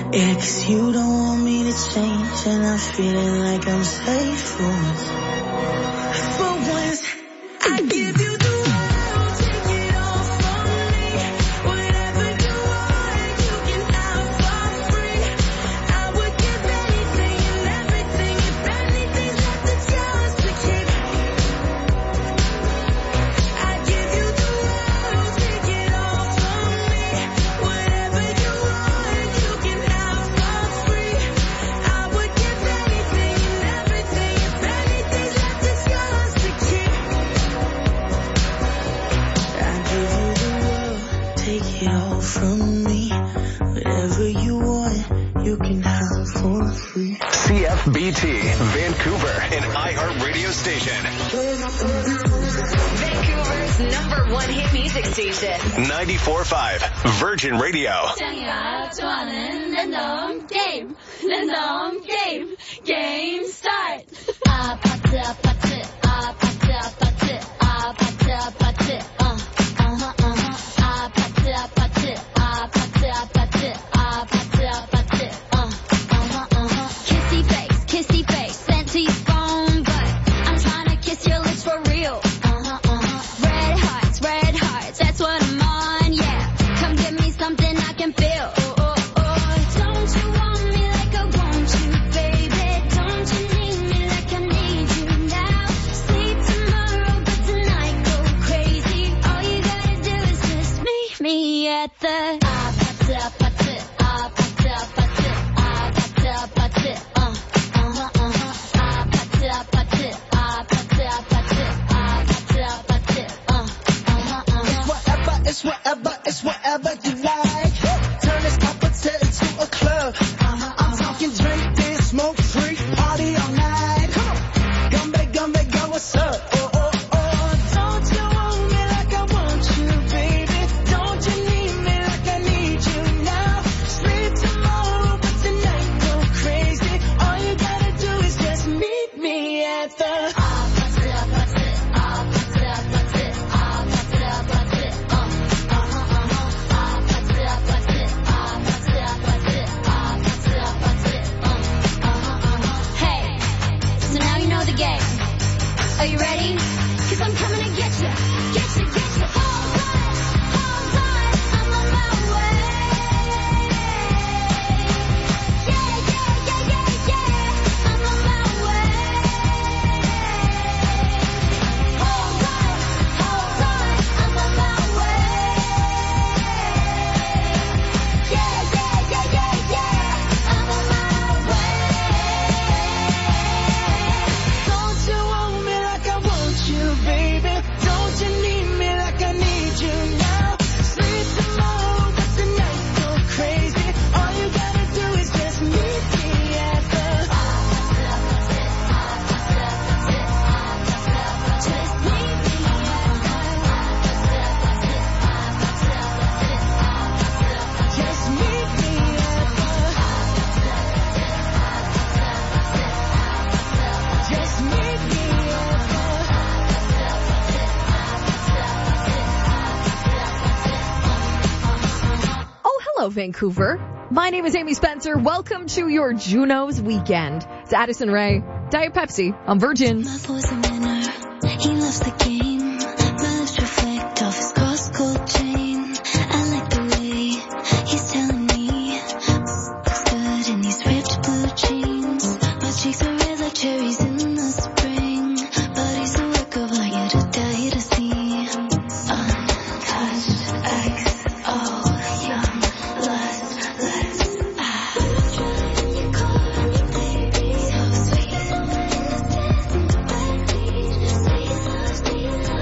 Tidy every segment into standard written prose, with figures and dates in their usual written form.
Yeah, 'cause you don't want me to change, and I'm feeling like I'm safe for once. For once, I give you the world, take it all from me. Whatever you want, you can have for free. I would give anything and everything if anything's left a chance to keep. I give you the world, take it all from me. Whatever you want, you can have for free. I would give anything and everything if anything's left a chance to keep. I give you the world, take it all from me. Whatever you want, you can have for free. CFBT, Vancouver, an iHeart radio station. Vancouver's #1 hit music station. 94.5, Virgin Radio. 좋아하는 랜덤 게임, 랜덤 게임, 게임 스타트. 아파트, 아파트, 아파트, 아파트, 아파트, 아파트, 아파트, 아파트, 아파트, 아파트, 아파트, 아파트, kissy face, sent to your phone, but I'm trying to kiss your lips for real. Red hearts, that's what I'm on, yeah. Come give me something I can feel. Don't you want me like I want you, baby? Don't you need me like I need you now? Sleep tomorrow, but tonight go crazy. All you gotta do is just meet me at the 아파트, 아파트, 아파트, 아파트, 아파트, 아파트, 아파트, 아파트, 아파트, 아파트, 아파트, 아파트, It's whatever you like. Turn this opposite into a club. I'm talking drink this, smoke free, party all night. Gumbe, go, what's up? Don't you want me like I want you, baby? Don't you need me like I need you now? Sleep tomorrow, but tonight go crazy. All you gotta do is just meet me at the 아파트, 아파트, 아파트, 아파트, 아파트, 아파트, Hey, so now you know the game. Are you ready? 'Cause I'm coming to get you, get you, get you. Hold on, I'm on my way. Yeah, I'm on my way. Hold on, I'm on my way. Yeah, I'm on my way. Don't you want me like I want you, baby? Don't you need me like I need you now? Sleep tomorrow, but tonight go crazy. All you gotta do is just meet me at the Just meet me just meet me at the just meet me at Oh, hello, Vancouver. My name is Amy Spencer. Welcome to your Junos weekend. It's Addison Rae, Diet Pepsi on Virgin. My boy's a winner, he loves the game. My lips reflect off his cross-gold chain. I like the way he's telling me looks good in these ripped blue jeans. My cheeks are red like cherries in the spring, but he's a work of art, you to die to see. Untouched XO, young lust, let's in your car, baby, so sweet and innocent. The backbeat, say you love,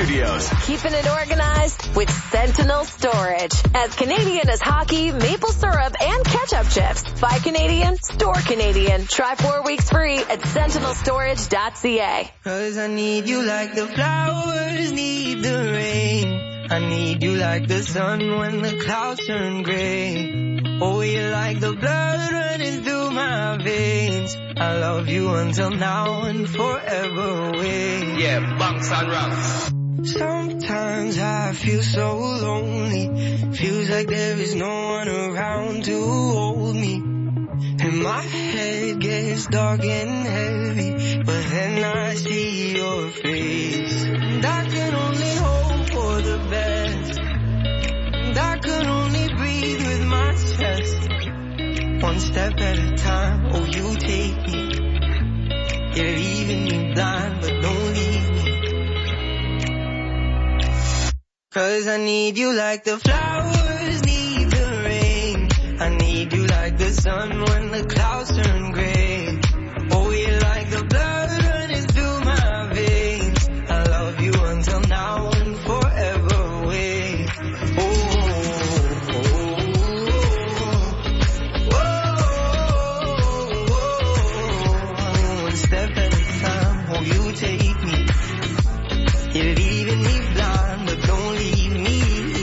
Studios. Keeping it organized with Sentinel Storage. As Canadian as hockey, maple syrup, and ketchup chips. Buy Canadian, store Canadian. Try 4 weeks free at sentinelstorage.ca. 'Cause I need you like the flowers need the rain. I need you like the sun when the clouds turn gray. Oh, you're like the blood running through my veins. I love you until now and forever away. Yeah, bunks and rocks. Sometimes I feel so lonely. Feels like there is no one around to hold me. And my head gets dark and heavy, but then I see your face. And I can only hope for the best. And I can only breathe with my chest. One step at a time, oh you take me. You're leaving me blind, but don't leave me. 'Cause I need you like the flowers need the rain. I need you like the sun when the clouds turn gray. Oh, you're like the blood running through my veins. I love you until now and forever away. Oh, oh, oh, oh. One step at a time, oh, you take me. You're leaving me blind, but don't leave me.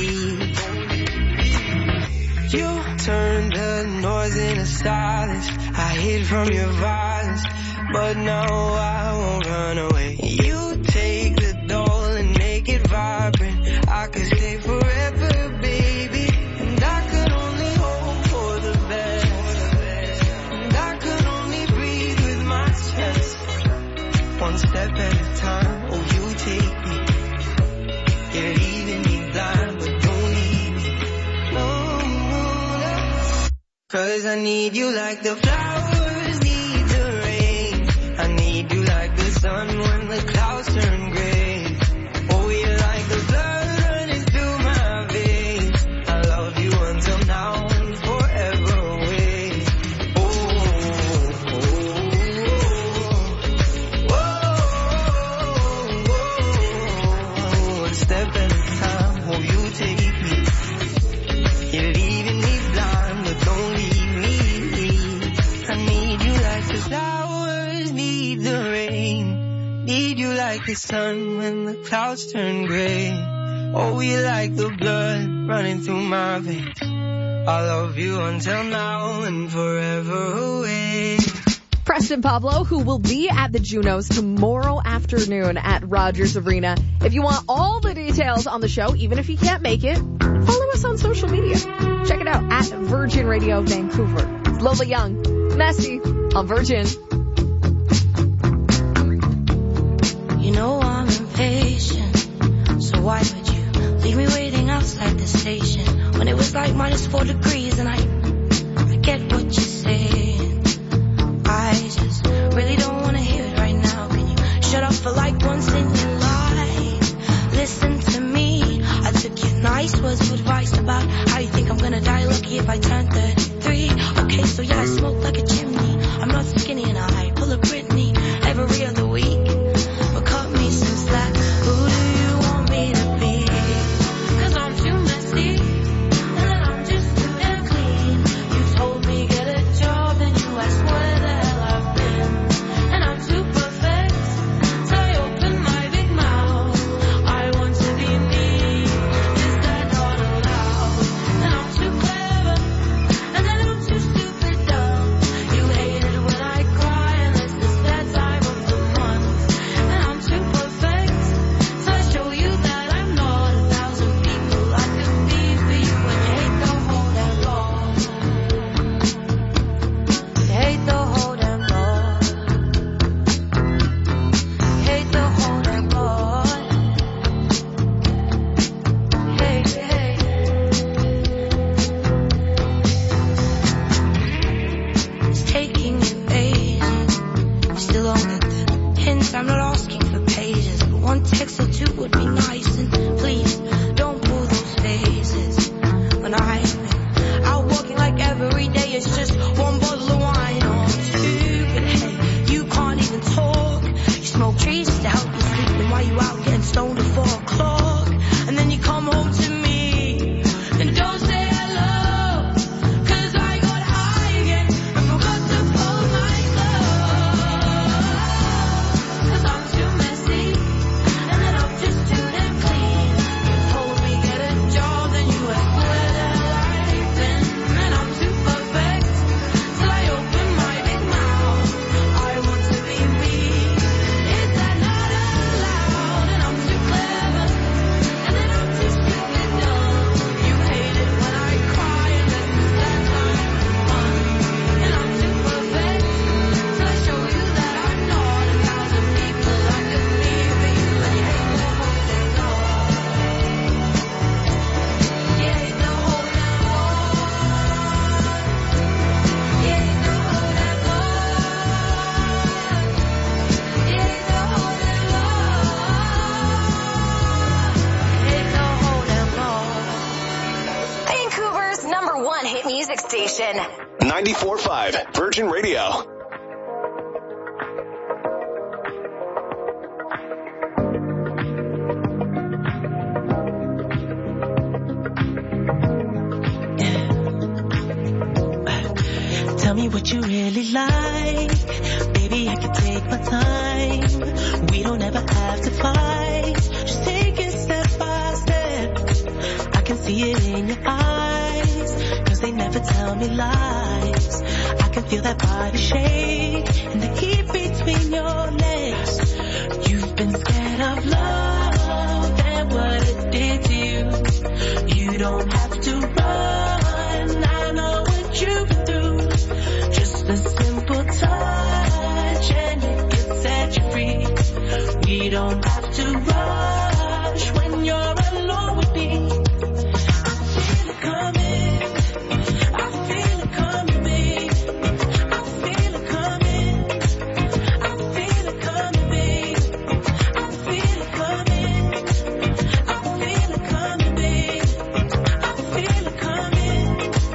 You turned the noise into silence. I hid from your violence, but now I won't run away. You take the doll and make it vibrant. I could stay forever, baby. And I could only hope for the best. And I could only breathe with my chest. One step at a time, oh you take me. You're leaving me blind, but don't leave me. No, no. 'Cause I need you like the flowers need the rain. I need you like the sun when the clouds turn gray. Oh, you're like the blood running through my veins. I love you until now and forever away. Oh, oh, oh, oh. One step at a time, oh you take me. You're leaving me blind, but don't leave me. I need you like the flowers need the rain. Need you like the sun when the clouds turn gray. Oh, you like the blood running through my veins. I love you until now and forever away. Preston Pablo, who will be at the Junos tomorrow afternoon at Rogers Arena. If you want all the details on the show, even if you can't make it, follow us on social media. Check it out at Virgin Radio Vancouver. It's Lola Young, Messy on Virgin. You know I'm impatient, so why would you leave me waiting outside the station when it was like -4 degrees? And I get what you're saying. I just really don't want to hear it right now. Can you shut up for like once in your life? Listen to me. I took your nice words of advice about how you think I'm gonna die lucky if I turn 33. Okay, so yeah, I smoke like a chimney. I'm not skinny and I pull a Britney every other week. But cut me some slack. Who do you want me to be? 'Cause I'm too messy and I'm just too damn clean. You told me get a job and you asked where the hell I've been. And I'm too perfect, so I open my big mouth. I want to be me, is that not allowed? And I'm too clever and then I'm too stupid dumb. You #1 hit music station. 94.5 Virgin Radio. Tell me what you really like. Baby, I can take my time. We don't ever have to fight. Just take it step by step. I can see it in your eyes. 'Cause they never tell me lies. I can feel that body shake and the heat between your legs. You've been scared of love and what it did to you. You don't have to run. I know what you've been through. Just a simple touch and it can set you free. We don't have to rush when you're alone with me. I feel it coming. I feel it coming, babe. I feel it coming. I feel it coming, babe. I feel it coming. I feel it coming, babe. I feel it coming.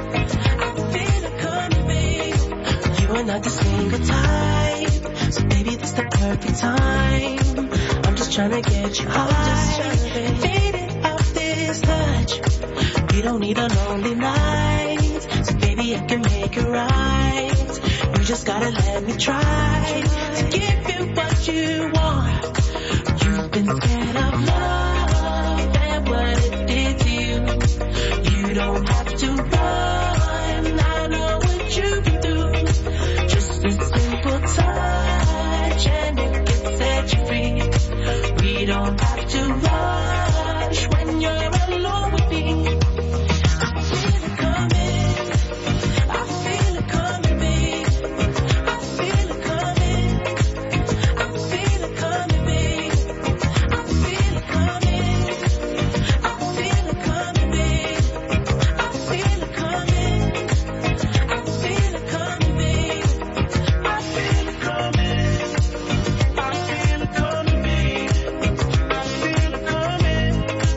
I feel it coming, babe. You are not the single type, so baby, this the perfect time. I'm just trying to get you high, faded out this touch. We don't need a lonely night, so baby, I can make it right. You just gotta let me try to give you what you want. You've been scared of love and what it did to you. You don't have to run. I know what you've been through. Just a simple touch and it can set you free. We don't have to rush when you're alone with me. I feel it coming. I feel it coming, babe. I feel it coming. I feel it coming, babe. I feel it coming. I feel it coming, babe. I feel it coming. I feel it coming, babe. I feel it coming. I feel it coming, babe. I feel it coming.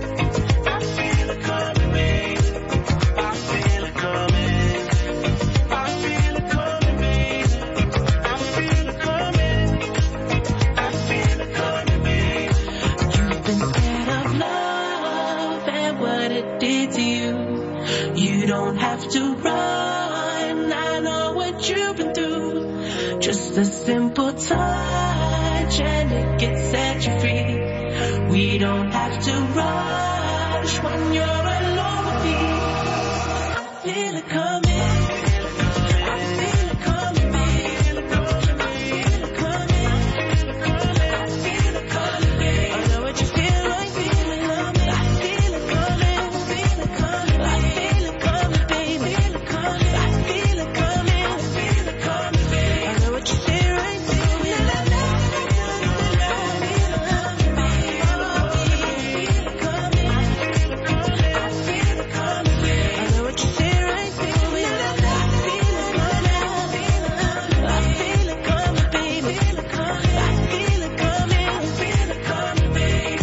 I feel it coming, babe. I feel it coming. I feel it coming, babe. I feel it coming. I feel it coming, babe. You've been scared of love and what it did to you. You don't have to run. I know what you've been through. Just a simple touch and it can set you free. We don't have to rush when you're alone with me. I feel it coming. I feel it coming, babe. I feel it coming. I feel it coming, babe. I know what you feel like. Feel it coming. I feel it coming. I feel it coming. I feel it coming, babe. I feel it coming. I feel it coming. I feel it coming, babe. I know what you feel right. Feel it coming. I feel it coming, babe. I feel it coming. I feel it coming. I feel it coming, babe. I know what you feel right. Feel it coming. I feel it coming. I feel it coming, babe. I feel it coming. I feel it coming. I feel it coming, babe.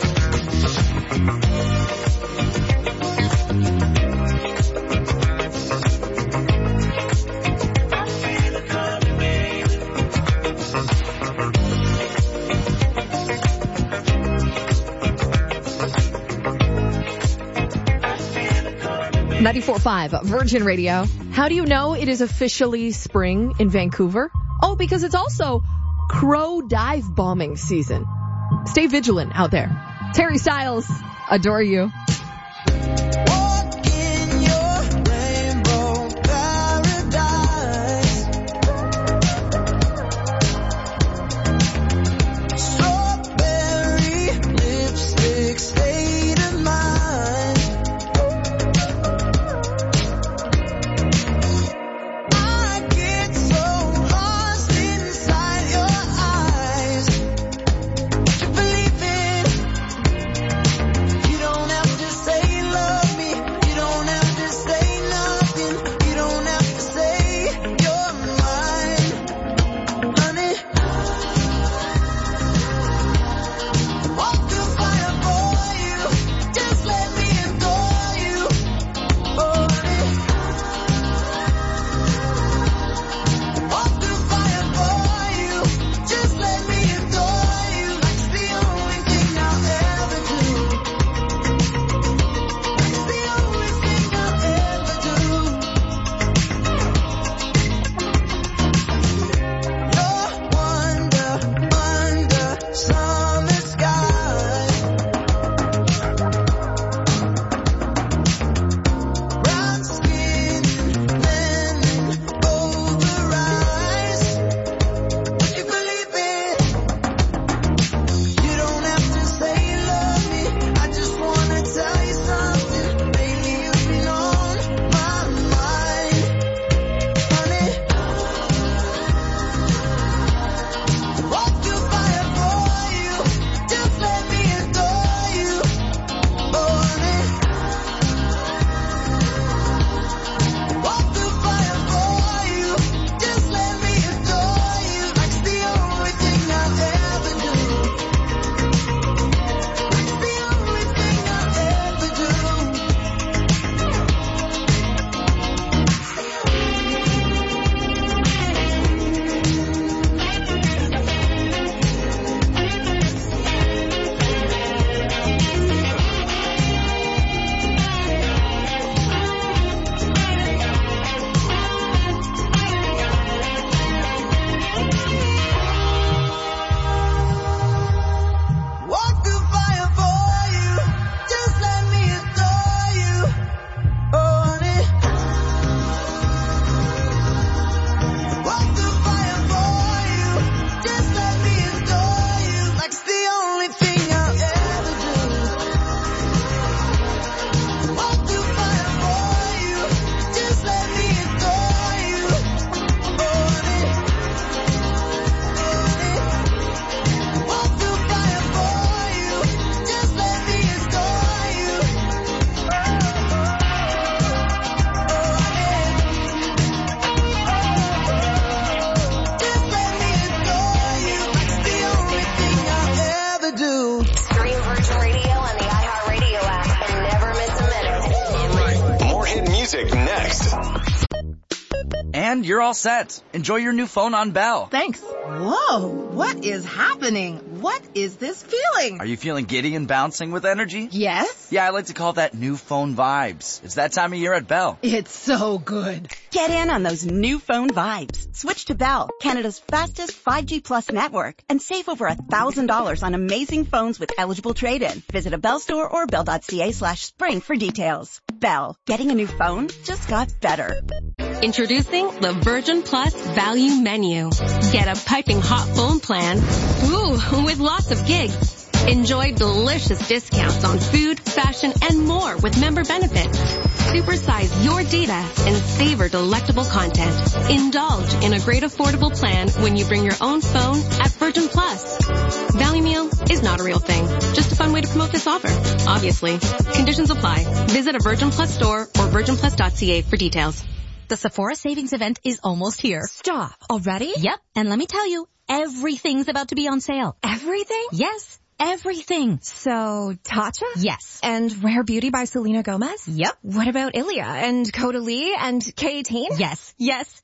94.5 Virgin Radio. How do you know it is officially spring in Vancouver? Oh, because it's also crow dive bombing season. Stay vigilant out there. Terry Styles, Adore You. Walk in your rainbow paradise. Strawberry lipstick state of mind. I get so lost inside your eyes. To believe it, you don't have next. And you're all set. Enjoy your new phone on Bell. Thanks. Whoa, what is happening? What is this feeling? Are you feeling giddy and bouncing with energy? Yes. Yeah, I like to call that new phone vibes. It's that time of year at Bell. It's so good. Get in on those new phone vibes. Switch to Bell, Canada's fastest 5G Plus network, and save over $1,000 on amazing phones with eligible trade-in. Visit a Bell store or bell.ca/spring for details. Bell, getting a new phone just got better. Introducing the Virgin Plus Value Menu. Get a piping hot phone plan, with lots of gigs. Enjoy delicious discounts on food, fashion, and more with member benefits. Supersize your data and savor delectable content. Indulge in a great affordable plan when you bring your own phone at Virgin Plus. Value Meal is not a real thing. Just a fun way to promote this offer. Obviously. Conditions apply. Visit a Virgin Plus store or virginplus.ca for details. The Sephora Savings Event is almost here. Stop. Already? Yep. And let me tell you, everything's about to be on sale. Everything? Yes. Everything. So, Tatcha? Yes. And Rare Beauty by Selena Gomez? Yep. What about Ilia and Caudalie and K18? Yes. Yes.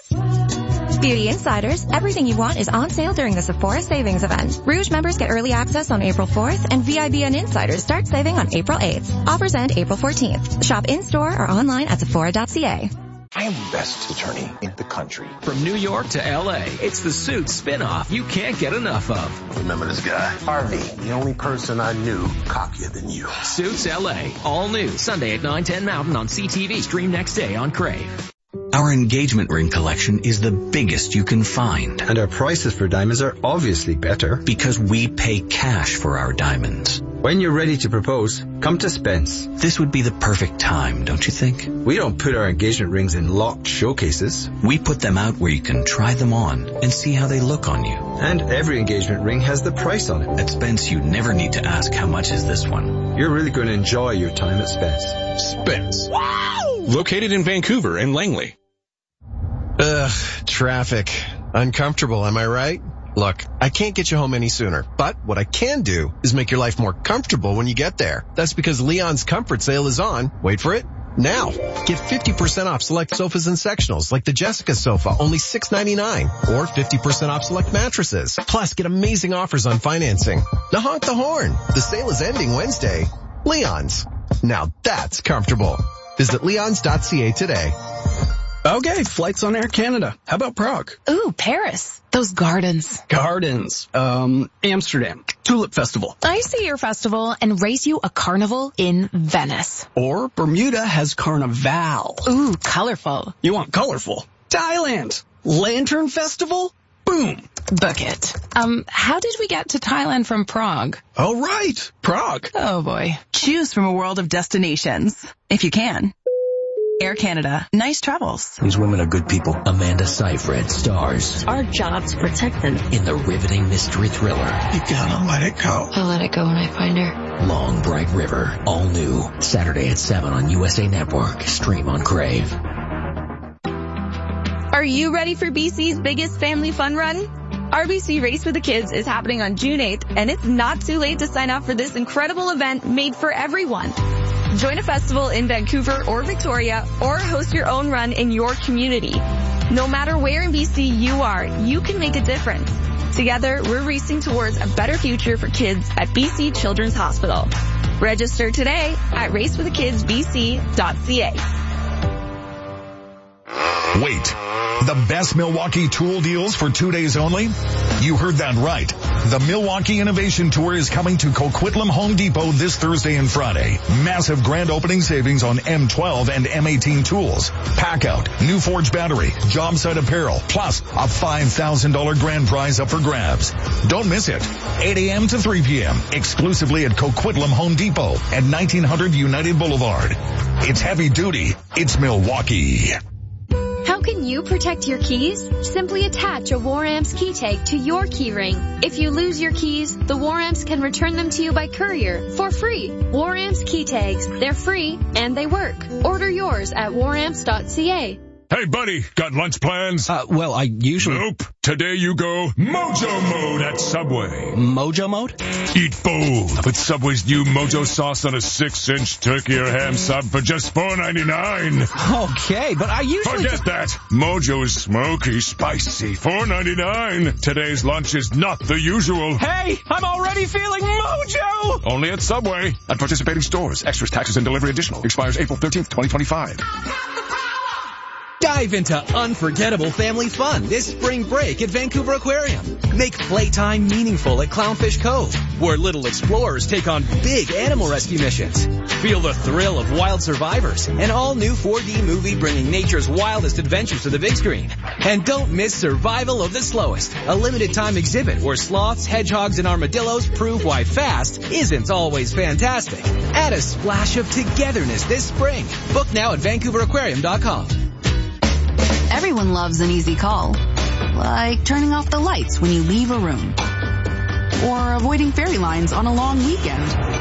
Yes! Beauty Insiders, everything you want is on sale during the Sephora Savings Event. Rouge members get early access on April 4th, and VIBN Insiders start saving on April 8th. Offers end April 14th. Shop in-store or online at Sephora.ca. I am the best attorney in the country. From New York to L.A., it's the Suits spinoff you can't get enough of. Remember this guy? Harvey, the only person I knew cockier than you. Suits L.A., all new, Sunday at 9/10 Mountain on CTV. Stream next day on Crave. Our engagement ring collection is the biggest you can find. And our prices for diamonds are obviously better. Because we pay cash for our diamonds. When you're ready to propose, come to Spence. This would be the perfect time, don't you think? We don't put our engagement rings in locked showcases. We put them out where you can try them on and see how they look on you. And every engagement ring has the price on it. At Spence, you never need to ask how much is this one. You're really going to enjoy your time at Spence. Spence. Wow! Located in Vancouver and Langley. Ugh, traffic. Uncomfortable, am I right? Look, I can't get you home any sooner, but what I can do is make your life more comfortable when you get there. That's because Leon's Comfort Sale is on. Wait for it. Now, get 50% off select sofas and sectionals like the Jessica sofa, only $6.99, or 50% off select mattresses. Plus, get amazing offers on financing. Now honk the horn. The sale is ending Wednesday. Leon's. Now that's comfortable. Visit leons.ca today. Okay, flights on Air Canada. How about Prague? Ooh, Paris. Those gardens. Gardens. Amsterdam. Tulip Festival. I see your festival and race you a carnival in Venice. Or Bermuda has Carnival. Ooh, colorful. You want colorful? Thailand. Lantern Festival? Boom. Book it. How did we get to Thailand from Prague? Oh, right. Prague. Oh, boy. Choose from a world of destinations, if you can. Air Canada. Nice travels. These women are good people. Amanda Seyfried stars. Our job to protect them. In the riveting mystery thriller. You gotta let it go. I'll let it go when I find her. Long Bright River. All new. Saturday at 7 on USA Network. Stream on Crave. Are you ready for BC's biggest family fun run? RBC Race with the Kids is happening on June 8th, and it's not too late to sign up for this incredible event made for everyone. Join a festival in Vancouver or Victoria, or host your own run in your community. No matter where in BC you are, you can make a difference. Together, we're racing towards a better future for kids at BC Children's Hospital. Register today at racewiththekidsbc.ca. Wait, the best Milwaukee tool deals for 2 days only? You heard that right. The Milwaukee Innovation Tour is coming to Coquitlam Home Depot this Thursday and Friday. Massive grand opening savings on M12 and M18 tools. Pack out, new Forge battery, job site apparel, plus a $5,000 grand prize up for grabs. Don't miss it. 8 a.m. to 3 p.m. exclusively at Coquitlam Home Depot at 1900 United Boulevard. It's heavy duty. It's Milwaukee. How can you protect your keys? Simply attach a War Amps key tag to your key ring. If you lose your keys, the War Amps can return them to you by courier for free. War Amps key tags. They're free and they work. Order yours at waramps.ca. Hey, buddy, got lunch plans? Well, I usually... Nope. Today you go Mojo Mode at Subway. Mojo Mode? Eat bold with Subway's new Mojo sauce on a 6-inch turkey or ham sub for just $4.99. Okay, but I usually... Forget that. Mojo is smoky, spicy, $4.99. Today's lunch is not the usual. Hey, I'm already feeling Mojo! Only at Subway. At participating stores. Extras, taxes, and delivery additional. Expires April 13th, 2025. Dive into unforgettable family fun this spring break at Vancouver Aquarium. Make playtime meaningful at Clownfish Cove, where little explorers take on big animal rescue missions. Feel the thrill of Wild Survivors, an all-new 4D movie bringing nature's wildest adventures to the big screen. And don't miss Survival of the Slowest, a limited-time exhibit where sloths, hedgehogs, and armadillos prove why fast isn't always fantastic. Add a splash of togetherness this spring. Book now at VancouverAquarium.com. Everyone loves an easy call, like turning off the lights when you leave a room, or avoiding fairy lines on a long weekend,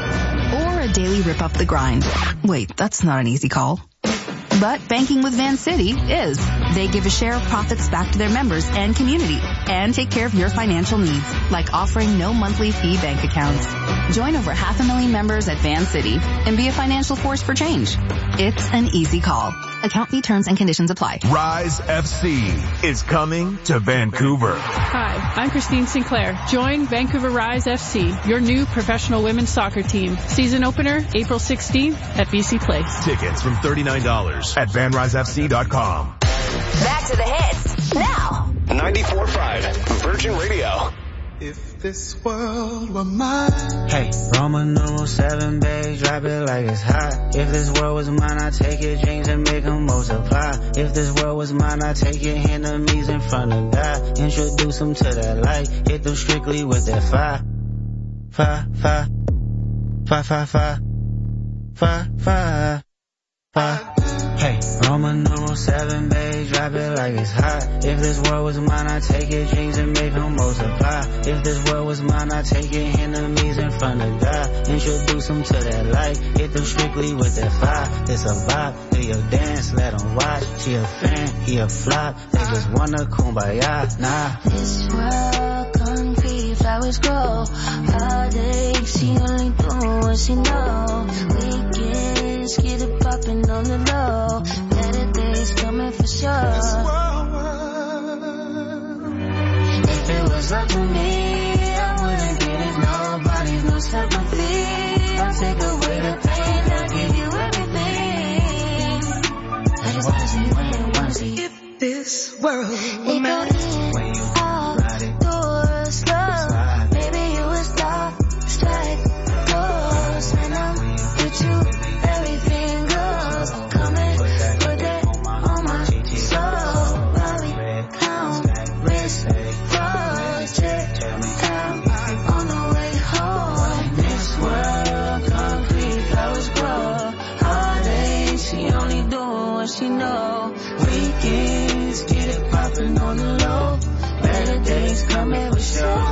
or a daily rip up the grind. Wait, that's not an easy call. But banking with Vancity is. They give a share of profits back to their members and community and take care of your financial needs, like offering no monthly fee bank accounts. Join over 500,000 members at Vancity and be a financial force for change. It's an easy call. Account fee terms and conditions apply. Rise FC is coming to Vancouver. Hi, I'm Christine Sinclair. Join Vancouver Rise FC, your new professional women's soccer team. Season opener, April 16th at BC Place. Tickets from $39 at vanrisefc.com. Back to the hits, now. 94.5 Virgin Radio. If this world were mine. Hey, Roman numeral 7, babe, drop it like it's hot. If this world was mine, I'd take your dreams and make them multiply. If this world was mine, I'd take your enemies in front of God. Introduce them to that light, hit them strictly with that fire. Fire, fire, fire, fire, fire, fire, fire, fire. Hey, Roman numeral 7, babe, drop it like it's hot. If this world was mine, I'd take your dreams and make them multiply. If this world was mine, I'd take your enemies in front of God. Introduce them to that light, hit them strictly with that fire. It's a vibe, do your dance, let them watch. She a fan, he a flop, they just wanna kumbaya, nah. This world, concrete, flowers grow. Heartache, she only doing what she know. Weekends, get it poppin' on the low. Better days coming for sure. If it was up to me, I wouldn't get it. Nobody's no sympathy. I'll take away the pain, I'll give you everything. I just wanna see you when you wanna see. If this world were mine. When you ride it, doors slow. Maybe you would stop, strike, pose. When I'm with you, everything goes. Come and put that on my soul. Rally, count, risk, project, out on the way home. This world, concrete, flowers grow. Heartache, she only doing what she know. Weekends, get it poppin' on the low. Better days coming for sure.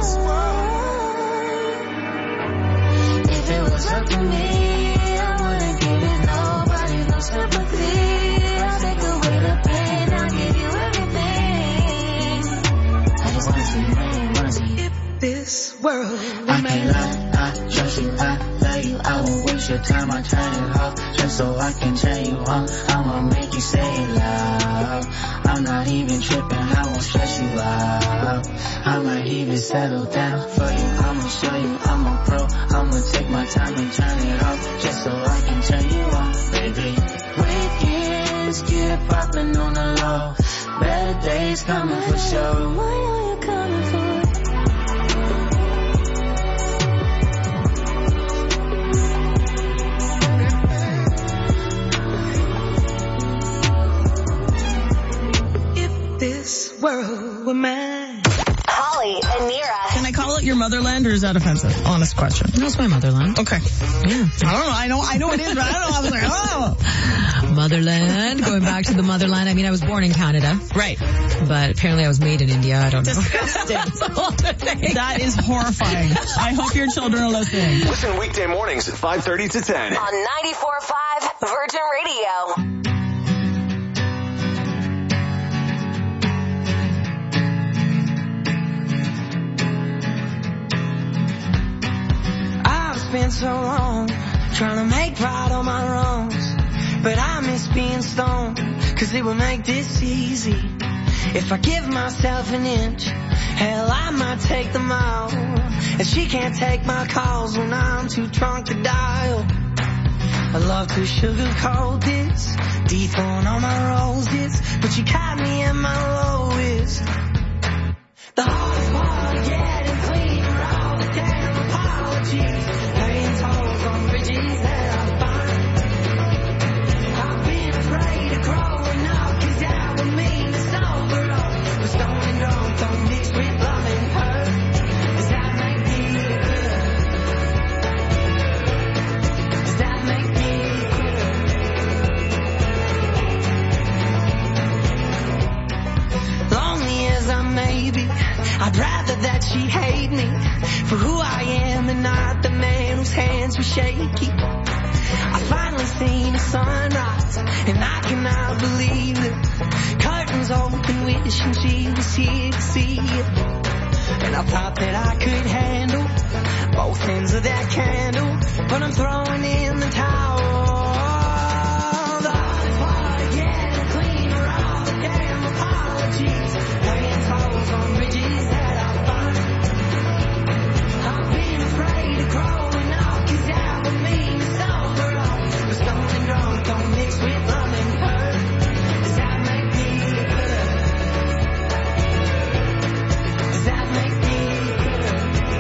If it was up to me, I wouldn't give it nobody no sympathy. I'll take away the pain, I'll give you everything. I just wanna see you when you wanna see. If this world were I mine. can't lie, I trust you, I love you. I won't waste your time, I turn it off just so I can turn you on. I'ma make you say it loud. I'm not even tripping, I won't stress you out. I might even settle down for you. I'ma show you I'm a pro. I'ma take my time and turn it off just so I can turn you on, baby. Weekends, get it poppin' on the low. Better days coming for sure. Why are you coming for? This world were mine. Holly and Nira. Can I call it your motherland or is that offensive? Honest question. No, it's my motherland. Okay. Yeah. I don't know. I know it is, but I don't know. I was like, oh. Motherland. Going back to the motherland. I mean, I was born in Canada. Right. But apparently I was made in India. I don't know. Disgusting. That is horrifying. I hope your children are listening. Listen weekday mornings at 5:30 to 10. On 94.5 Virgin Radio. spent so long trying to make right all my wrongs, but I miss being stoned, 'cause it would make this easy. If I give myself an inch, hell, I might take the mile. And she can't take my calls when I'm too drunk to dial. I love to sugarcoat this, dethrone all my roses, but you caught me at my lowest. The hardest part of getting clean are all the damn apologies, paying tolls on bridges that I find. I've been afraid of growing up, 'cause that would mean it's over up. But stoned and drunk don't mix with love and hurt. Does that make me good? Does that make me good? Lonely as I may be, I'd rather that she hate me for who I am and not the man whose hands were shaky. I finally seen the sunrise and I cannot believe it. Curtains open, wishing she was here to see it. And I thought that I could handle both ends of that candle, but I'm throwing in the towel. The hardest part of getting clean are all the damn apologies, paying tolls on bridges that I find. I've been afraid of growing up, 'cause that would mean it's over up. But stoned and drunk don't mix with love and hurt. Does that make me good? Does that make me good?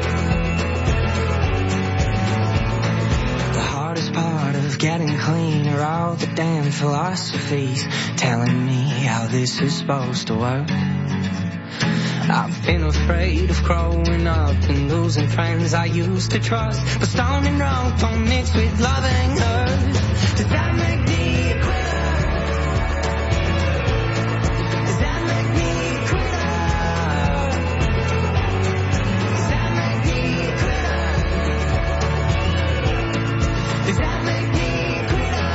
The hardest part of getting clean are all the damn philosophies telling me how this is supposed to work. I've been afraid of growing up and losing friends I used to trust, but stoned and drunk don't mix with love and hurt. Does that make me a quitter? Does that make me a quitter? Does that make me a quitter? Does that make me a quitter?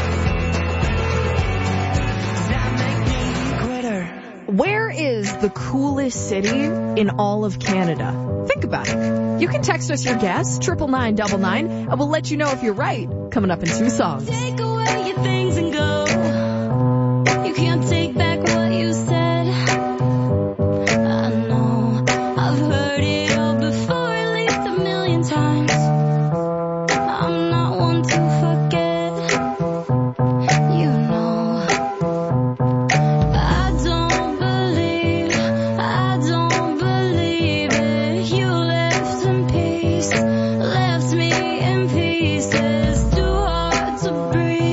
Does that make me a quitter? Where is the coolest city in all of Canada? Think about it. You can text us your guess, 99999, and we'll let you know if you're right, coming up in 2 songs. Take away your things and go. You can't take back what you said. I know I've heard it all before, at least 1,000,000 times. I'm not one to forget. You know I don't believe it. You left in peace, left me in pieces, too hard to breathe.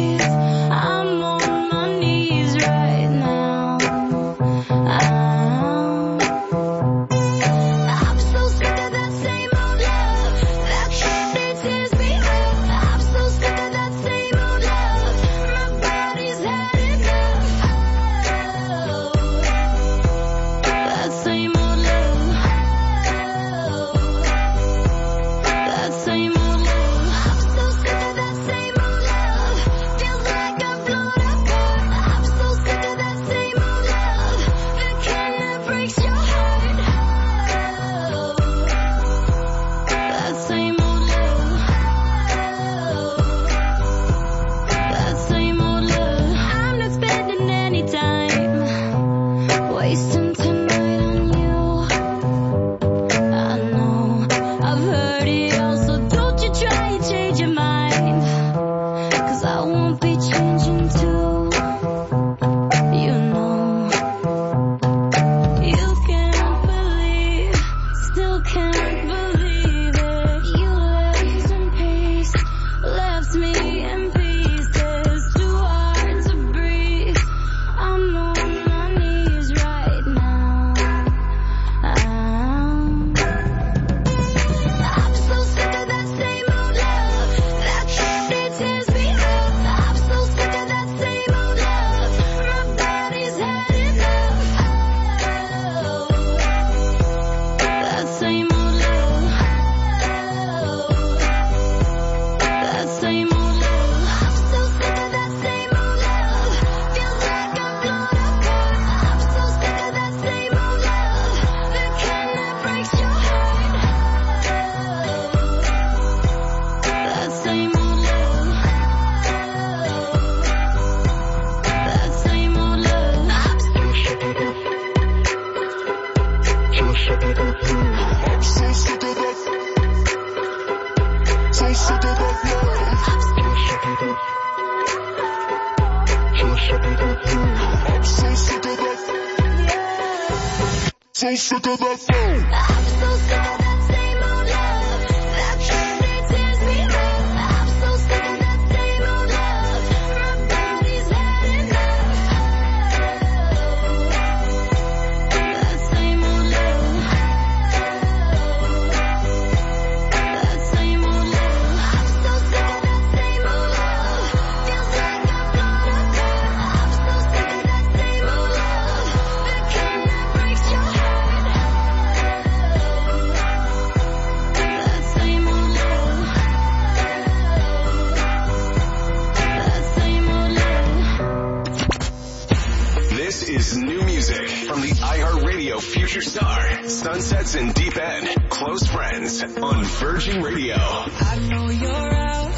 so sick of that phone. I'm so sick of that same old love. That Thursday tears me up. I'm so sick of that same old love. My body's had enough. That same old love. That same old love. I'm so sick of that same old love. Feels like I'm blown up now. I'm so sick of that same old love. The kind that breaks your heart. That same old love. That same old love. This is new music from the iHeartRadio Future Star, Sunsets in Deep End, Close Friends on Virgin Radio. I know you're out,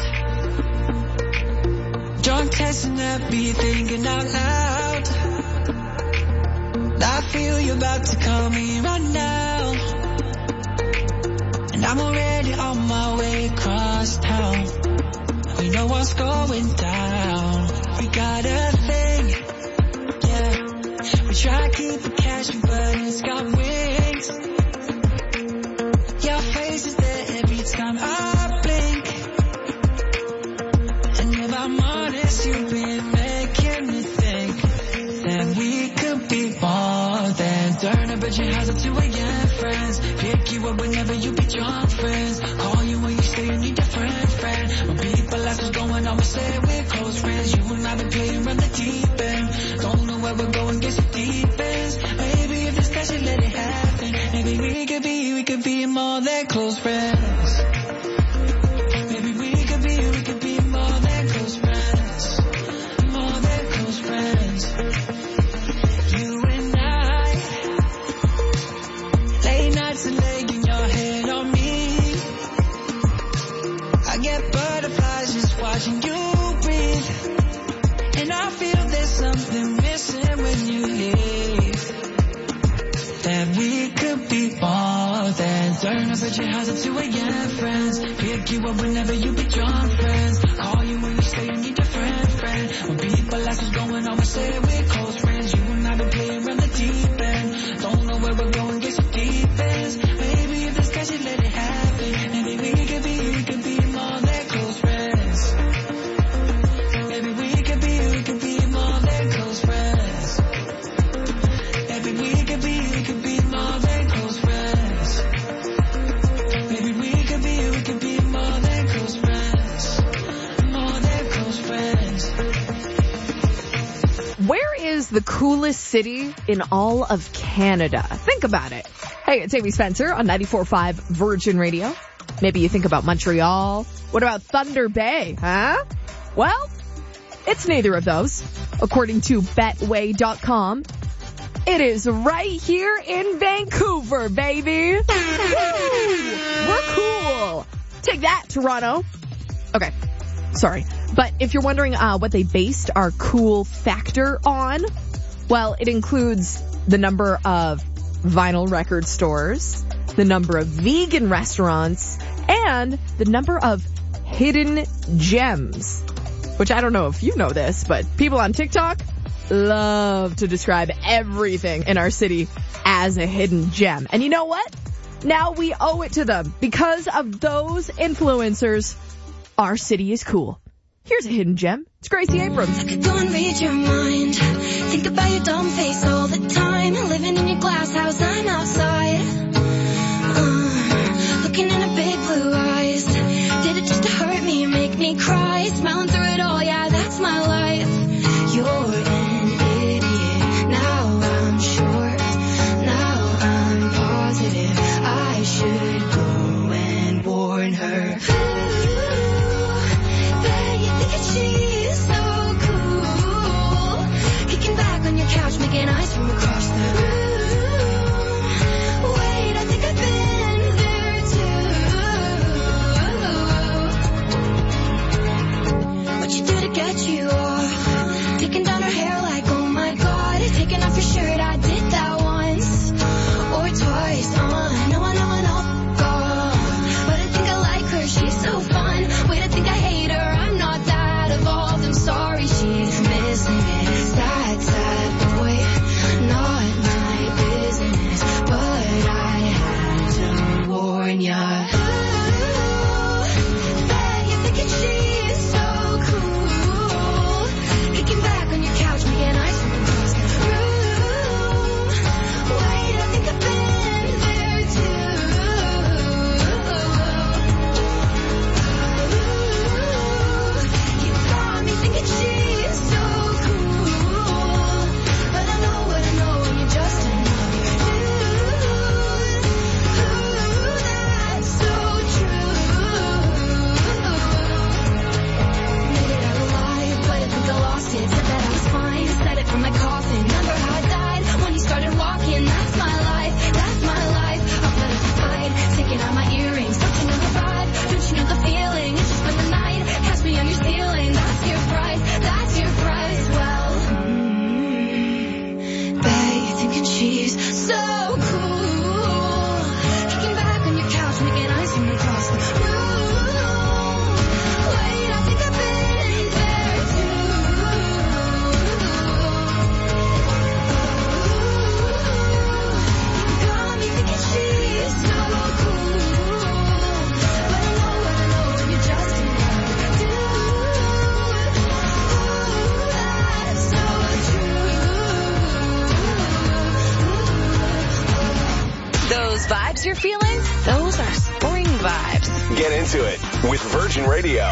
drunk texting at me, thinking out loud. I feel you're about to call me right now, and I'm already on my way across town. We know what's going down. We got a thing, yeah. We try to keep it casual, but it's got wings. Your face is there every time I blink. And if I'm honest, you've been making me think that we could be more than turn up at your house at 2 a.m. friends. Pick you up whenever you be drunk friends. Call you when you say you need a friend. When people ask what's going on, we say we're close friends. You and I been playing around the deep end. Don't know where we're going, guess it depends. Maybe if it's special, let it happen. Maybe we could be more than close friends. Maybe we could be more than close friends. More than close friends. You and I, late nights and laying your head on me. I get butterflies just watching you breathe. And I feel there's something missing when you leave. That we could be more than turn up at your house at 2 a.m. friends. Pick you up whenever you be drunk friends. Call you when you say you need a friend. When people ask what's going on, we say we're close friends. You and I been playing around the deep end. Don't know where we're going, guess it depends. Maybe if it's casual, let it happen. Maybe we could be more than close friends. Maybe we could be more than close friends. Maybe we could be more than close friends. Maybe we could be more than close friends. More than close friends. Where is the coolest city in all of Canada? Think about it. Hey, it's Amy Spencer on 94.5 Virgin Radio. Maybe you think about Montreal. What about Thunder Bay, huh? Well, it's neither of those. According to Betway.com, it is right here in Vancouver, baby. Woo! We're cool. Take that, Toronto. Okay, sorry. But if you're wondering what they based our cool factor on, well, it includes the number of vinyl record stores, the number of vegan restaurants, and the number of hidden gems. Which I don't know if you know this, but people on TikTok love to describe everything in our city as a hidden gem. And you know what? Now we owe it to them. Because of those influencers, our city is cool. Here's a hidden gem. It's Gracie Abrams. I could go and read your mind. Think about your dumb face all the time. Living in your glass house, I'm outside. Looking in her big blue eyes. Did it just to hurt me, make me cry. Smiling through it all, yeah, that's my life. You're an idiot. Now I'm sure. Now I'm positive. I should go and warn her. She's so cool. Kicking back on your couch, making eyes from across the room. Wait, I think I've been there too. What you do to get you off? Taking down her hair like, oh my god. Taking off your shirt, I did that once or twice. No, God. But I think I like her, she's so fun. Wait, I think I hate her, I'm not that evolved. I'm sorry, she's missing it. That sad boy, not my business. But Those vibes you're feeling, those are spring vibes. Get into it with Virgin Radio.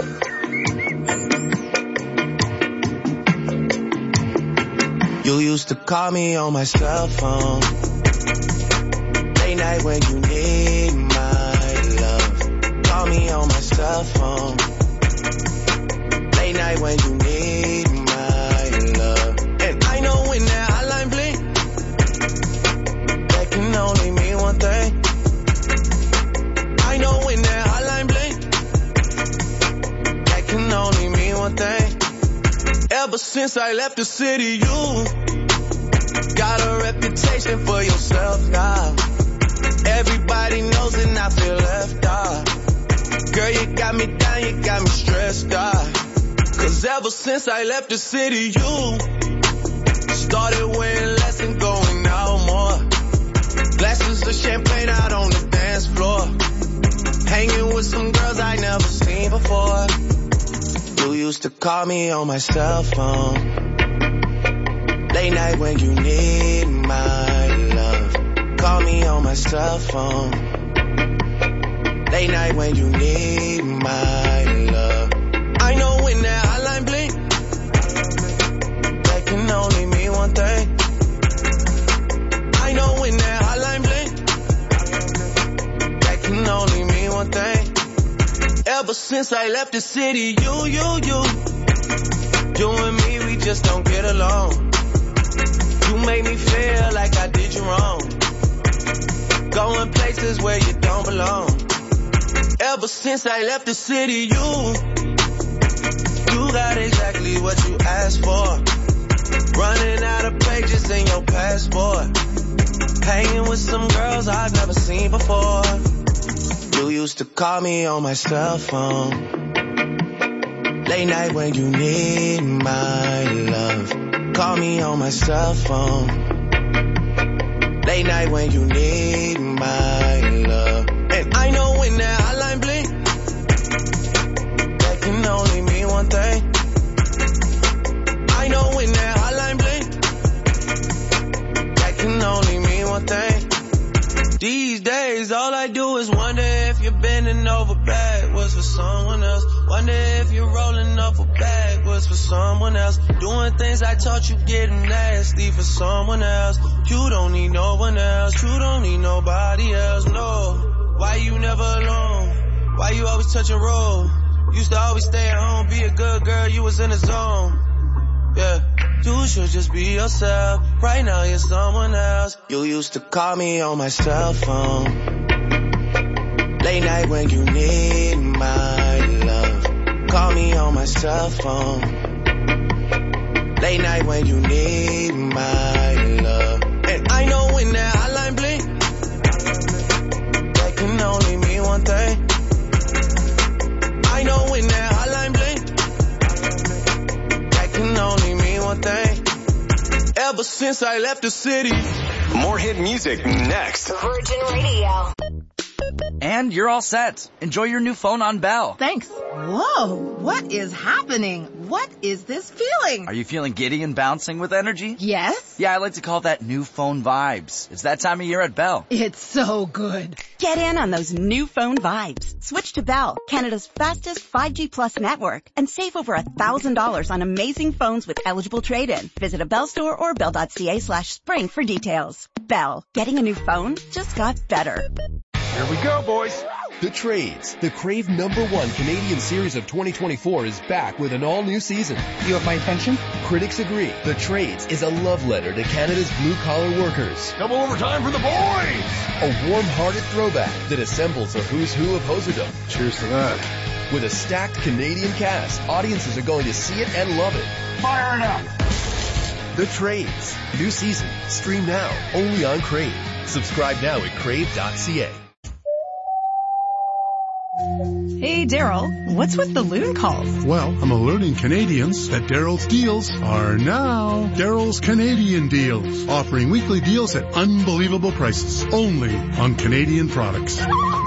You used to call me on my cell phone. Late night when you need my love. Call me on my cell phone. Late night when you need my love. And I know when that hotline blink, that can only mean one thing. I know when that hotline blink, that can only mean one thing. Ever since I left the city, you got a reputation for yourself now. Everybody knows and I feel left out. Girl, you got me down, you got me stressed out. Cause ever since I left the city, you started wearing less and going out more. Glasses of champagne out on the dance floor. Hanging with some girls I never seen before. You used to call me on my cell phone. Late night when you need my love. Call me on my cell phone. Late night when you need my love. I know when that hotline blink, that can only mean one thing. I know when that hotline blink, that can only mean one thing. Ever since I left the city, you and me, we just don't get along. You make me feel like I did you wrong. Going places where you don't belong. Ever since I left the city, you got exactly what you asked for. Running out of pages in your passport. Hanging with some girls I've never seen before. You used to call me on my cell phone. Late night when you need my love. Call me on my cell phone. Late night when you need my love. And I know when that hotline blink, that can only mean one thing. I know when that hotline blink, that can only mean one thing. These days, all I do is wonder if you're bending over backwards for someone else. Wonder if you're rolling up a backwards for someone else. Doing things I taught you getting nasty for someone else. You don't need no one else. You don't need nobody else, no. Why you never alone? Why you always touch a roll? Used to always stay at home, be a good girl, you was in the zone. Yeah, you should just be yourself. Right now you're someone else. You used to call me on my cell phone. Late night when you need my love. Call me on my cell phone. Late night when you need my love. And I know when that hotline blink, that can only mean one thing. I know when that hotline blink, that can only mean one thing. Ever since I left the city. More hit music next. Virgin Radio. And you're all set. Enjoy your new phone on Bell. Thanks. Whoa, what is happening? What is this feeling? Are you feeling giddy and bouncing with energy? Yes. Yeah, I like to call that new phone vibes. It's that time of year at Bell. It's so good. Get in on those new phone vibes. Switch to Bell, Canada's fastest 5G Plus network, and save over $1,000 on amazing phones with eligible trade-in. Visit a Bell store or bell.ca/spring for details. Bell, getting a new phone just got better. Here we go, boys. The Trades, the Crave #1 Canadian series of 2024 is back with an all-new season. You have my attention? Critics agree. The Trades is a love letter to Canada's blue-collar workers. Double overtime for the boys! A warm-hearted throwback that assembles a who's who of hoserdom. Cheers to that. With a stacked Canadian cast, audiences are going to see it and love it. Fire it up! The Trades. New season. Stream now. Only on Crave. Subscribe now at crave.ca. Hey, Daryl, what's with the loon calls? Well, I'm alerting Canadians that Daryl's deals are now Daryl's Canadian Deals, offering weekly deals at unbelievable prices, only on Canadian products.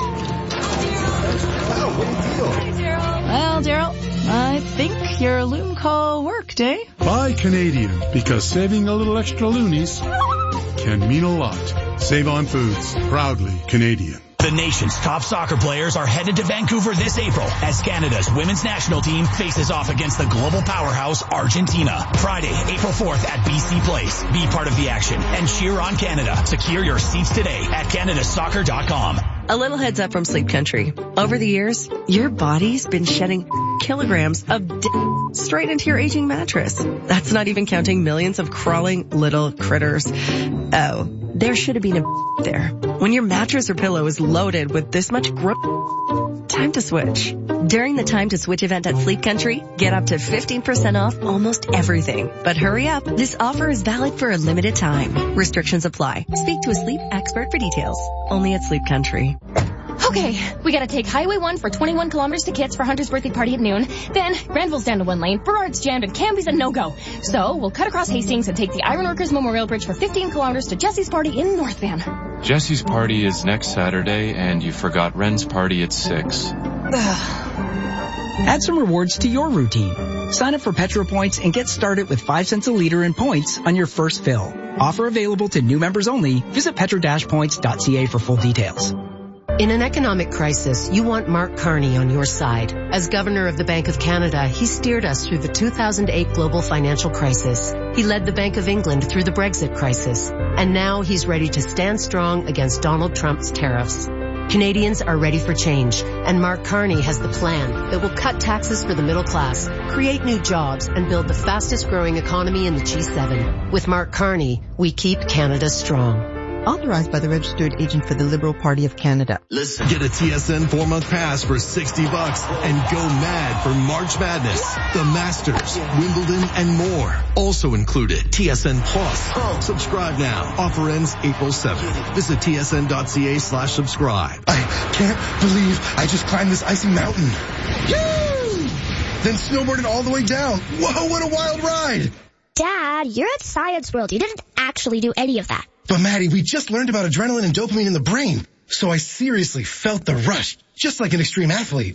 Well, Daryl, I think your loon call worked, eh? Buy Canadian, because saving a little extra loonies can mean a lot. Save on Foods, proudly Canadian. The nation's top soccer players are headed to Vancouver this April as Canada's women's national team faces off against the global powerhouse Argentina. Friday, April 4th at BC Place. Be part of the action and cheer on Canada. Secure your seats today at canadasoccer.com. A little heads up from Sleep Country. Over the years, your body's been shedding kilograms of straight into your aging mattress. That's not even counting millions of crawling little critters. Oh, there should have been a there. When your mattress or pillow is loaded with this much time to switch. During the Time to Switch event at Sleep Country, get up to 15% off almost everything. But hurry up, this offer is valid for a limited time. Restrictions apply. Speak to a sleep expert for details. Only at Sleep Country. Okay, we gotta take Highway 1 for 21 kilometers to Kitts for Hunter's birthday party at noon. Then, Granville's down to one lane, Burrard's jammed, and Canby's a no-go. So, we'll cut across Hastings and take the Ironworkers Memorial Bridge for 15 kilometers to Jesse's party in North Van. Jesse's party is next Saturday, and you forgot Ren's party at 6. Add some rewards to your routine. Sign up for Petro Points and get started with 5 cents a liter in points on your first fill. Offer available to new members only. Visit petro-points.ca for full details. In an economic crisis, you want Mark Carney on your side. As Governor of the Bank of Canada, he steered us through the 2008 global financial crisis. He led the Bank of England through the Brexit crisis. And now he's ready to stand strong against Donald Trump's tariffs. Canadians are ready for change, and Mark Carney has the plan that will cut taxes for the middle class, create new jobs, and build the fastest growing economy in the G7. With Mark Carney, we keep Canada strong. Authorized by the registered agent for the Liberal Party of Canada. Listen. Get a TSN 4-month pass for $60 and go mad for March Madness, the Masters, Wimbledon, and more. Also included TSN Plus. Subscribe now. Offer ends April 7th. Visit tsn.ca/subscribe. I can't believe I just climbed this icy mountain. Yay! Then snowboarded all the way down. Whoa, what a wild ride. Dad, you're at Science World. You didn't actually do any of that. But Maddie, we just learned about adrenaline and dopamine in the brain. So I seriously felt the rush, just like an extreme athlete.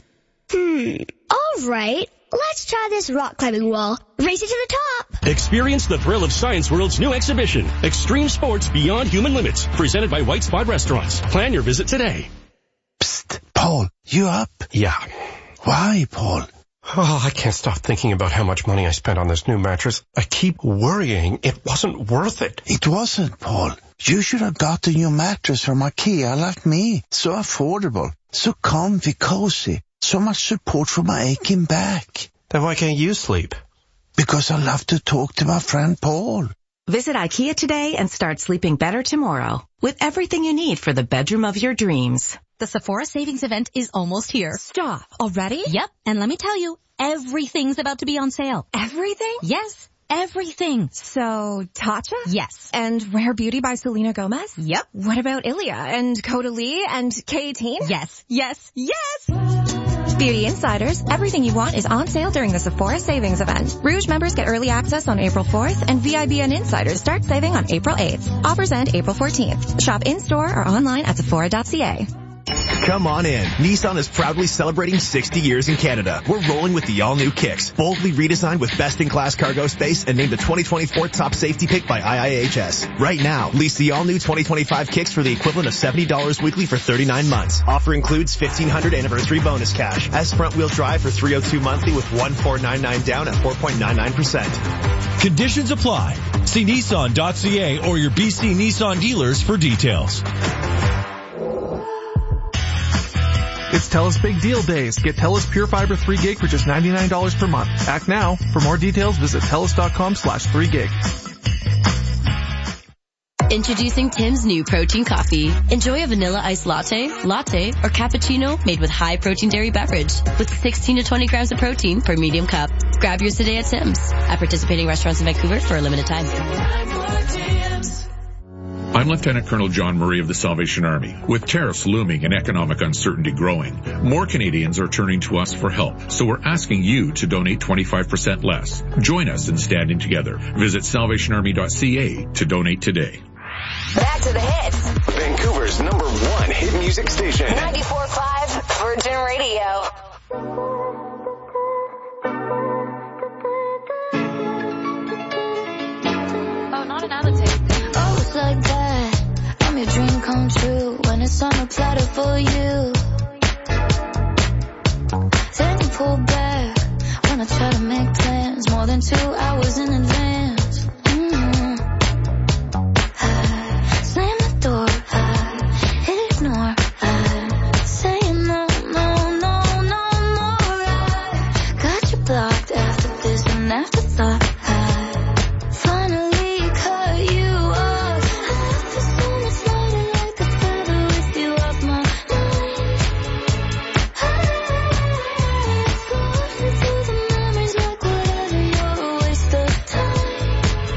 All right. Let's try this rock climbing wall. Race it to the top. Experience the thrill of Science World's new exhibition, Extreme Sports Beyond Human Limits, presented by White Spot Restaurants. Plan your visit today. Psst, Paul, you up? Yeah. Why, Paul? Oh, I can't stop thinking about how much money I spent on this new mattress. I keep worrying it wasn't worth it. It wasn't, Paul. You should have got the new mattress from IKEA like me. So affordable, so comfy, cozy, so much support for my aching back. Then why can't you sleep? Because I love to talk to my friend Paul. Visit IKEA today and start sleeping better tomorrow with everything you need for the bedroom of your dreams. The Sephora Savings Event is almost here. Stop. Already? Yep. And let me tell you, everything's about to be on sale. Everything? Yes. Everything. So, Tatcha? Yes. And Rare Beauty by Selena Gomez? Yep. What about Ilia and Caudalie and K18? Yes. Yes. Yes! Beauty Insiders, everything you want is on sale during the Sephora Savings Event. Rouge members get early access on April 4th, and VIB and Insiders start saving on April 8th. Offers end April 14th. Shop in-store or online at Sephora.ca. Come on in. Nissan is proudly celebrating 60 years in Canada. We're rolling with the all-new Kicks, boldly redesigned with best-in-class cargo space and named the 2024 top safety pick by IIHS. Right now, lease the all-new 2025 Kicks for the equivalent of $70 weekly for 39 months. Offer includes $1,500 anniversary bonus cash. S front-wheel drive for $302 monthly with $1,499 down at 4.99%. Conditions apply. See Nissan.ca or your BC Nissan dealers for details. It's TELUS Big Deal Days. Get TELUS Pure Fiber 3 gig for just $99 per month. Act now. For more details, visit TELUS.com/3gig. Introducing Tim's new protein coffee. Enjoy a vanilla iced latte, or cappuccino made with high protein dairy beverage with 16 to 20 grams of protein per medium cup. Grab yours today at Tim's. At participating restaurants in Vancouver for a limited time. I'm Lieutenant Colonel John Murray of the Salvation Army. With tariffs looming and economic uncertainty growing, more Canadians are turning to us for help. So we're asking you to donate 25% less. Join us in standing together. Visit salvationarmy.ca to donate today. Back to the hits. Vancouver's #1 hit music station. 94.5 Virgin Radio. Oh, not another tape. Oh, it's like that. I'm a dream come true when it's on a platter for you. Then you pull back when I try to make plans more than 2 hours in advance. I slam the door, I ignore, I say no, no, no, no more. I got you blocked after this and afterthought. I finally cut you off. I feel so much lighter like a feather with you off my mind. Floating through the memories like whatever, you're a waste of time.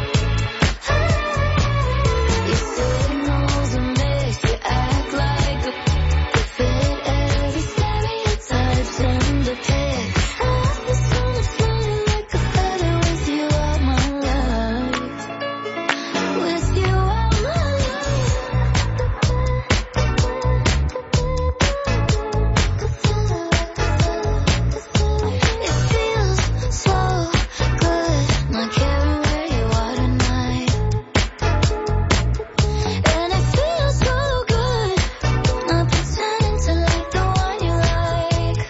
You say no's and makes you act like a fit every stereotype's in the pit. I feel so much lighter like a feather with you out my life. With you out my It feels so good not caring where you are tonight. And it feels so good not pretending to like the one you like.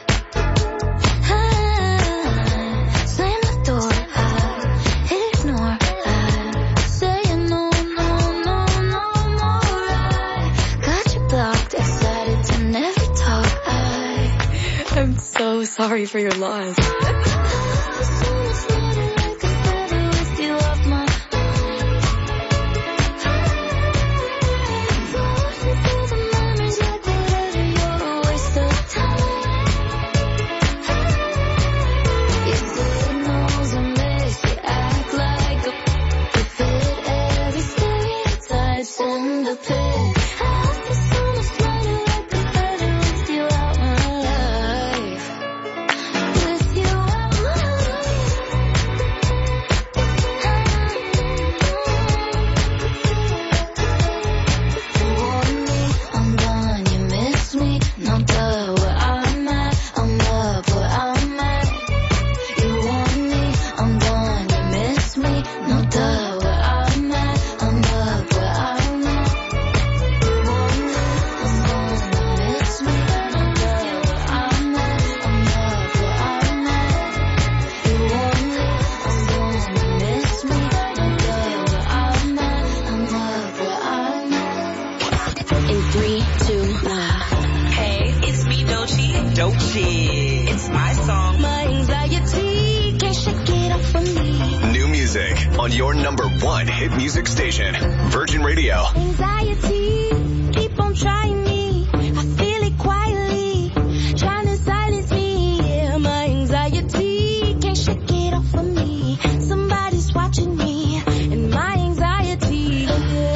I slam the door, I ignore, I say no, no, no, no more. I got you blocked, excited to never talk. I'm so sorry for your loss. In the pit, I feel so much lighter like a feather with you out my life. With you out my life. You want me, I'm gone, you miss me. No duh, where I'm at, I'm up where I'm at. You want me, I'm gone, you miss me. No duh, where I'm at, I'm up where I'm at. Doechii. It's my song. My anxiety can't shake it off from me. New music on your #1 hit music station, Virgin Radio. Anxiety, keep on trying me. I feel it quietly, trying to silence me. Yeah, my anxiety can't shake it off from me. Somebody's watching me, and my anxiety.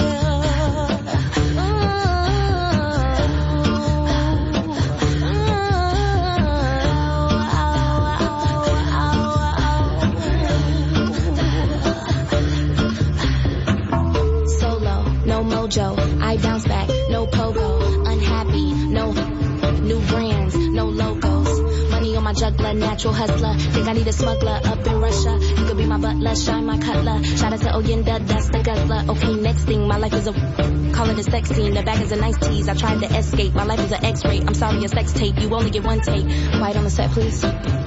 I bounce back, no pogo, unhappy, no new brands, no logos. Money on my juggler, natural hustler. Think I need a smuggler up in Russia. You could be my butler, shine my cutler. Shout out to Oyenda, that's the guzzler. Okay, next thing, my life is a call it a sex scene. The back is a nice tease. I tried to escape. My life is an X-ray. I'm sorry, a sex tape. You only get one take. Quiet on the set, please.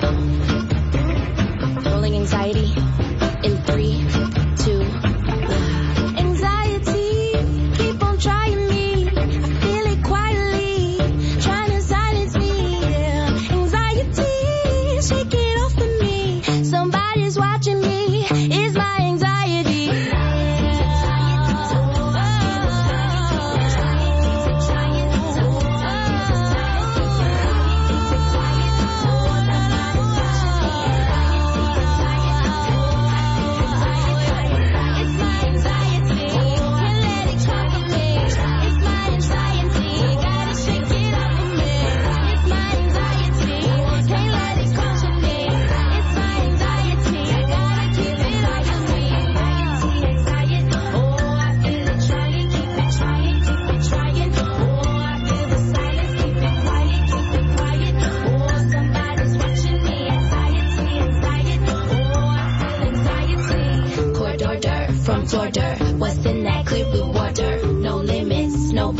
Rolling anxiety in 3, 2, 1. Anxiety, keep on trying me. I feel it quietly, trying to silence me. Yeah. Anxiety, shake it off of me. Somebody's watching me. It's my anxiety. What's in that clear blue water? No limits, no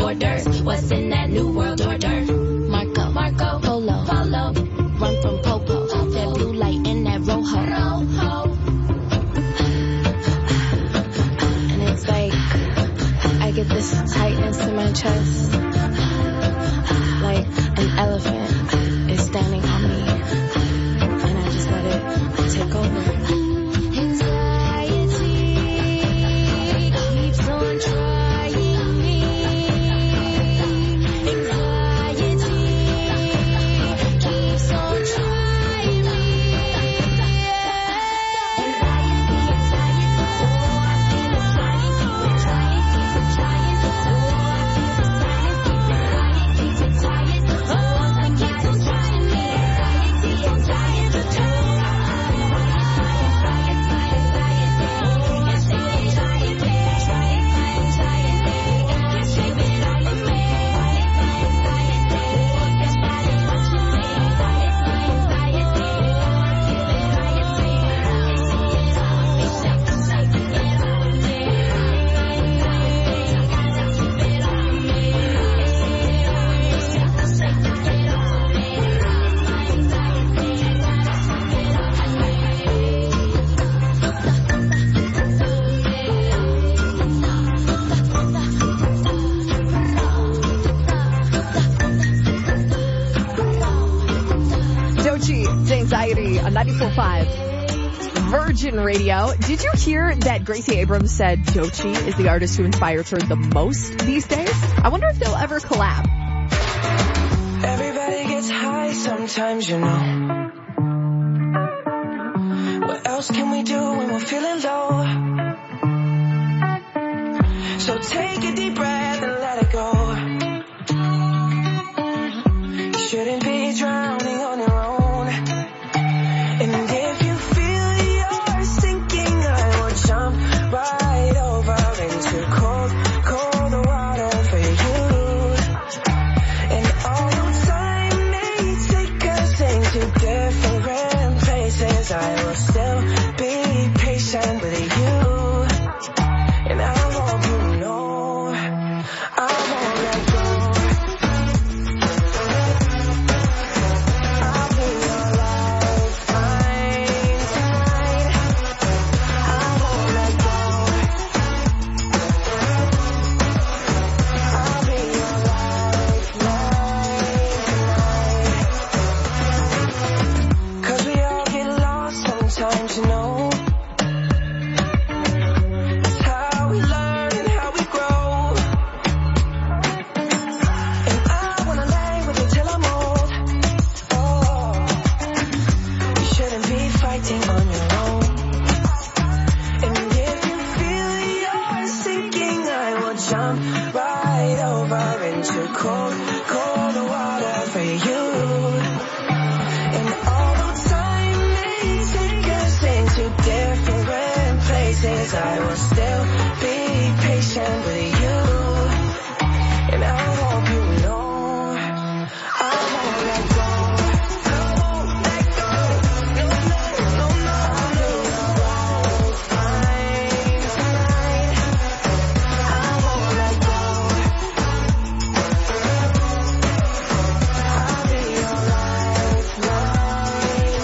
get this tightness in my chest, like an elephant is standing on me, and I just let it take over. Virgin Radio. Did you hear that Gracie Abrams said Doechii is the artist who inspires her the most these days? I wonder if they'll ever collab. Everybody gets high sometimes, you know. What else can we do when we're feeling low? So take a deep breath and let it go. You shouldn't be drowning on your own. And if you feel you're sinking, I will jump right over into cold, cold water for you. And although time may take us into different places, I will still be patient with you. And I hope you know I won't let go. I'll be your lifeline tonight. I won't let go. I'll be your lifeline tonight. 'Cause we all get lost sometimes, you know. It's how we learn and how we grow. And I wanna lay with you till I'm old. Oh, you shouldn't be fighting on your own. And if you feel you're sinking, I will jump right over into cold, cold water for you. And although time may take us into different places, I will still be patient with you. And I hope you know I won't let go. I won't let go. No, no, no, no. I'll be your lifeline tonight. I won't let go. I'll be your lifeline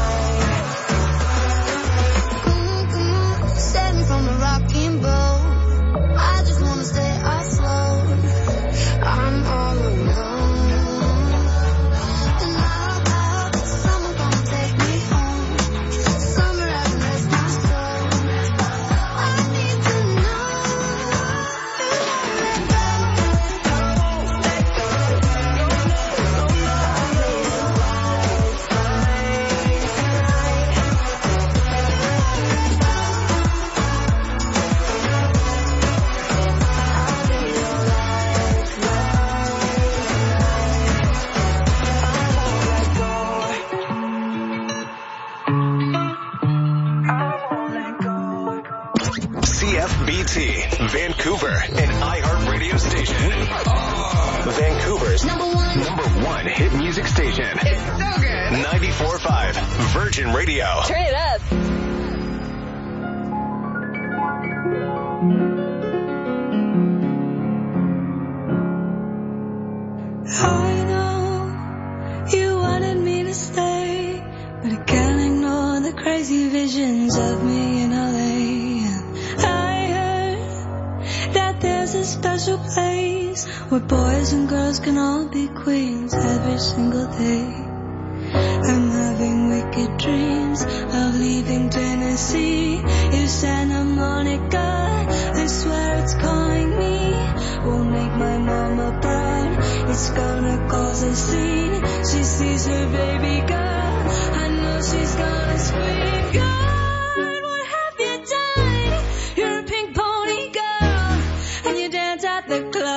tonight. Save me from a rocking boat. I just wanna stay afloat. I'm all alone. And I'll someone gonna take me home. Somewhere I can rest my soul. I need to know you won't let go. I won't let go. No, no, no, no. I'll be your lifeline tonight. CFBT, Vancouver, an iHeart radio station. Vancouver's number one hit music station. It's so good. 94.5 Virgin Radio. Turn it up. I know you wanted me to stay, but I can't ignore the crazy visions of me in LA. I heard that there's a special place where boys and girls can all be queens every single day. I'm having wicked dreams of leaving Tennessee. If Santa Monica, I swear it's calling me. Won't make my mama proud, it's gonna cause a scene. She sees her baby girl